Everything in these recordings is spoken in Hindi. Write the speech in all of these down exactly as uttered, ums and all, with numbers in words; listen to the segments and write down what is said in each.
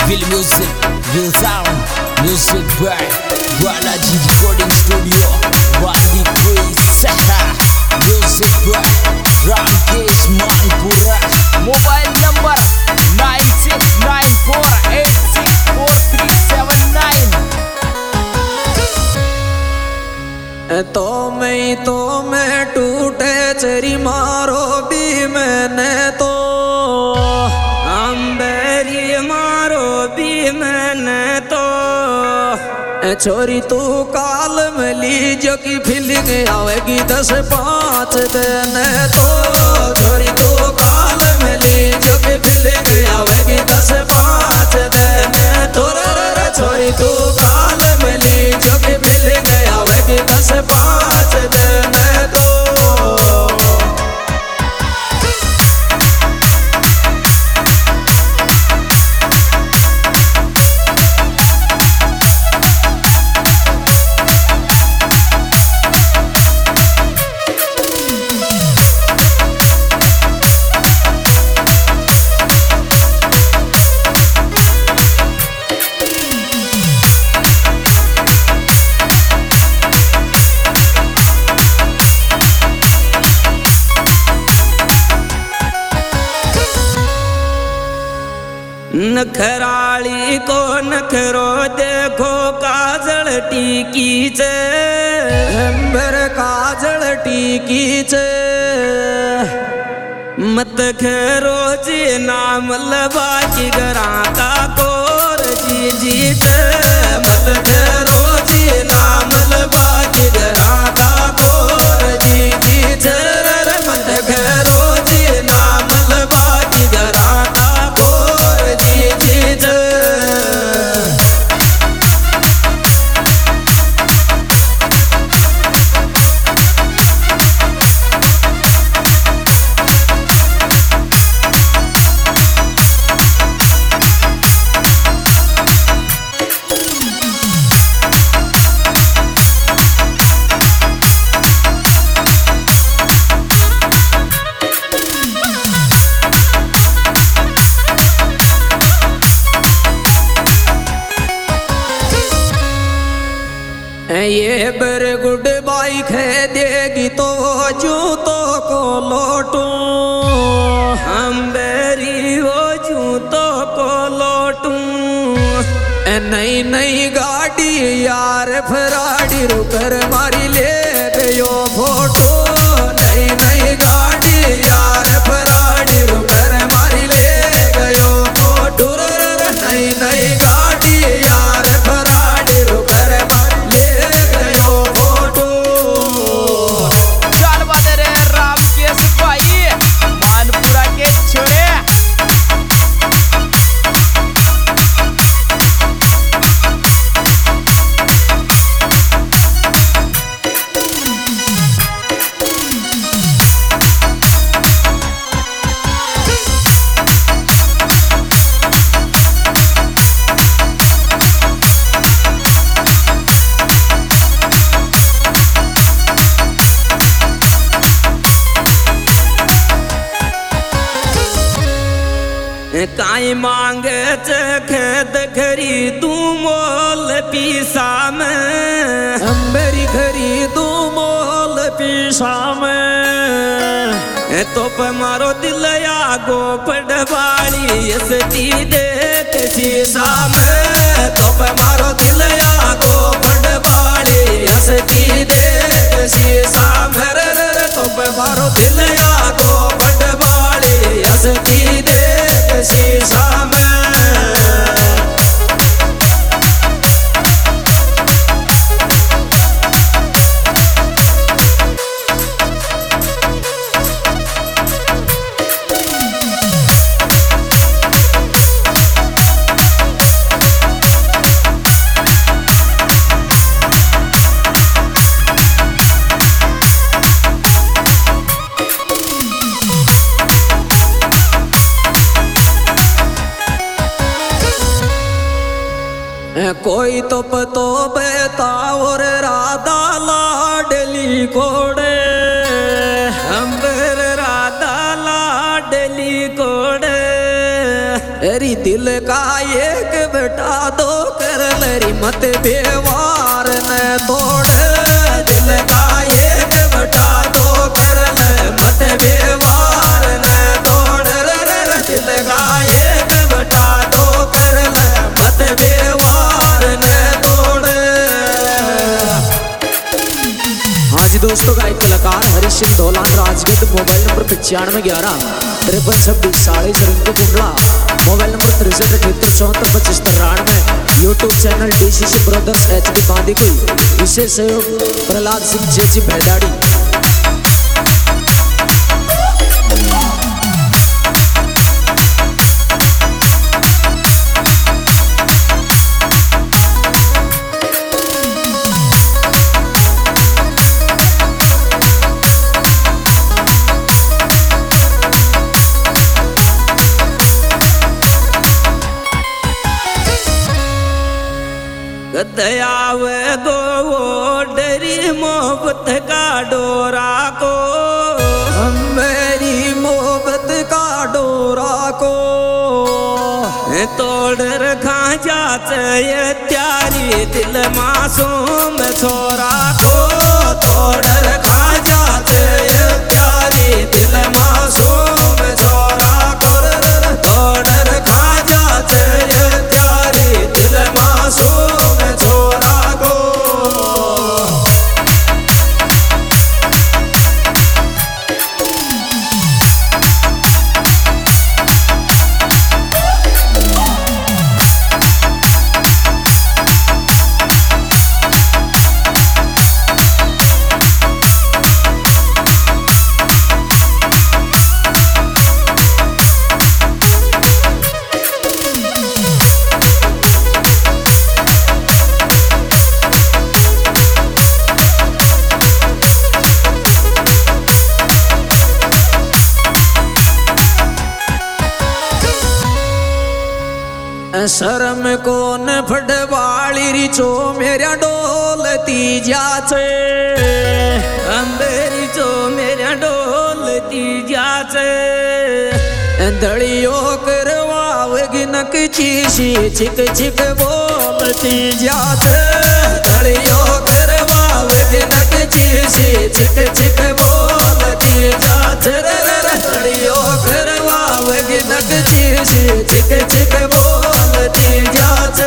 Real music, real sound, music by Balaji Recording Studio, Bandi Quiz, music by Ramkesh Manpura. Mobile number nine six nine four eight six four three seven nine. तो मैं तो मैं टूटे चरी मारो भी मैंने तो अंबेरी मारो भी मैंने तो छोरी तू काल मिली जो की फीलिंग आवेगी दस पाँच दिन तो छोरी तू काल मिली जो की फीलिंग आवेगी दस पाँच दिन तो छोरी तू काल मिली जो की फीलिंग आवेगी दस पाँच दिन तो नखराली को नखरो देखो काजल टीकी चे अंबर काजल टीकी चे मत खरो जी नाम लबा की गरा का कोर जी जीत मत खरो जी नाम लबा की गरा का कोर जी जीत मत खरो जी नाम लबा की गरा का कोर जी जीत ये बर गुड बाई खे देगी तो जूतों को लौटूं हम बेरी हो जूतों को लौटूं नई नई गाड़ी यार फराड़ी रुकर मारी ले गयो फोटो नई नई गाड़ी यार फराड़ी रुकर मारी ले गयो फोटो नई नई गाड़ी यार फराड़ी रुकर मारी ले गयो फोटो चल बदरे रामकेश भाई मानपुरा के छोरे। काई मांगे खेत खरीदू मोल पीसा में अंबेरी खरीदू मोल पीसा में तो पे मारो दिल आगो पड़वाली असती देख शीशा में तो पे मारो दिल आगो पड़वाली हंसती देख शीशा में तो पे मारो दिल आगो पड़वाली हंसती देख शीशा में कोई तो पतो बेता और राधा लाडली कोड़े अंबर राधा लाडली कोड़े एरी दिल का एक बेटा दो कर लरी मत व्यवहार न तोड़ दिल का एक बेटा दो कर ले मत व्यवहार न तोड़ दिल का एक बेटा दो कर ले मत व्यवहार न तोड़। हाँ जी दोस्तों, गायक कलाकार हरीश सिंह धौलान राजगढ़, मोबाइल नंबर पचानवे ग्यारह तिरपन छब्बीस साढ़े रंग कुंडला, मोबाइल नंबर तिरसठ अठहत्तर चौहत्तर पच्चीस तिरानवे। YouTube channel DCC brothers H D बांदी कोई। विशेष सहयोग प्रहलाद सिंह जेजी भैदाड़ी। दयावे दो वो डरी मोहब्बत का डोरा को, मेरी मोहब्बत का डोरा को तोड़ रखा जाते त्यारी दिल मासूम छोरा को, तोड़ रखा जाते प्यारी दिल मासूम छोरा को, तोड़ रखा जाते प्यारी दिल मासूम छोरा को। शर्म कोन फटवाली रिचो मेरा डोलती जाचे, अंबेरी जो मेरा डोलती जाचे दड़ियो करवावगी नक चीशी चिक चिक बोलती जाचे, दड़ियो करवावगी नक चीशी चिक चिक बोलती जाचे, दड़ियो करवावगी नक चीशी चिक चिक बोलती जाचे।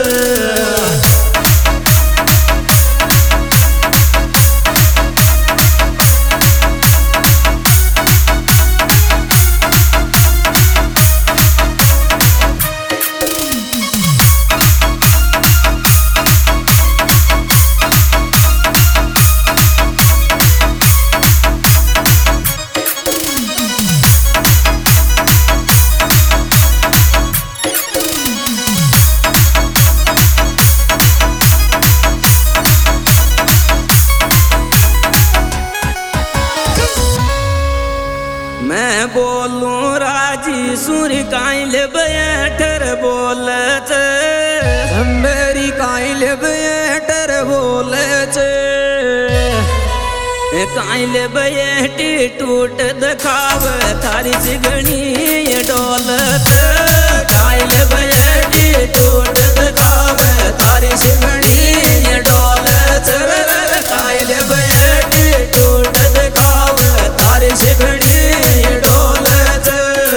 मैं बोलूं राजी सुर काइल बैठर बोलत, मेरी काइल बैठर बोलत, काइल बैठी टूट दिखाव थारी सिगणी डोलत, काइल बैठी टूट दिखाव थारी सिगणी डोलत, काइल बैठी टूट दिखाव थारी सिगणी डोलत।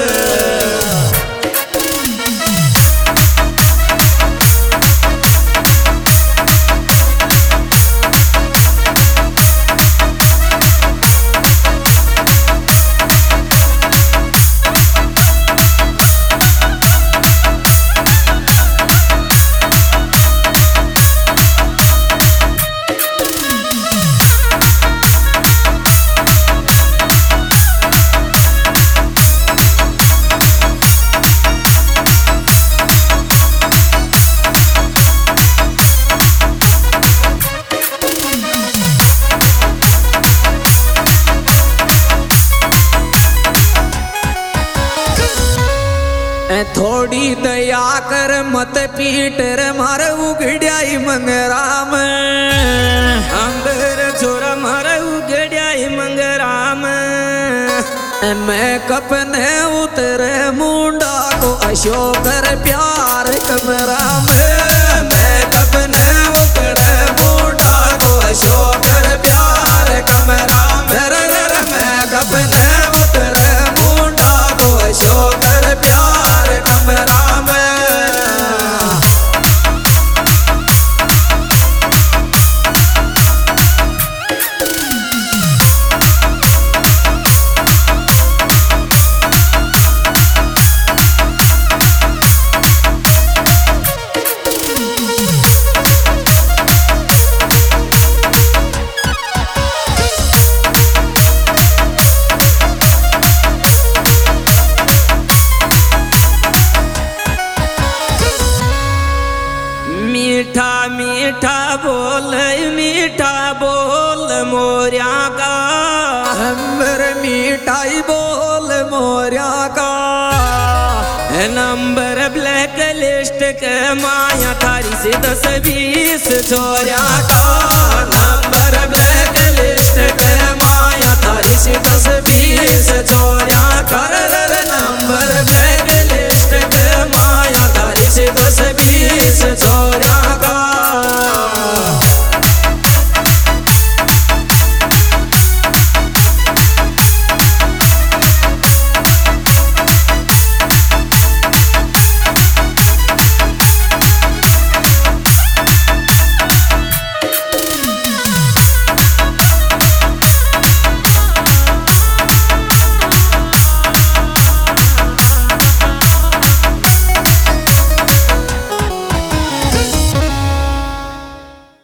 थोड़ी दया कर मत पीट रे मारे उगड़ियाई मंगराम, अंबर छोरा मारे उगड़ियाई मंगराम, मैं कपने उतरे मुंडा को अशोक कर प्यार कमरा में मैं कब न उतरे बूढ़ा को अशोक कर प्यार कमरा में मैं कब न उतरे बूढ़ा को अशोक कर प्यार कमरा में मीठा मीठा बोल मीठा बोल मोरिया का नंबर मीठाई बोल मोरिया का नंबर ब्लैक लिस्ट के माया थारी से दस बीस छोरिया का नंबर ब्लैक लिस्ट के माया थारी से दस बीस छोरिया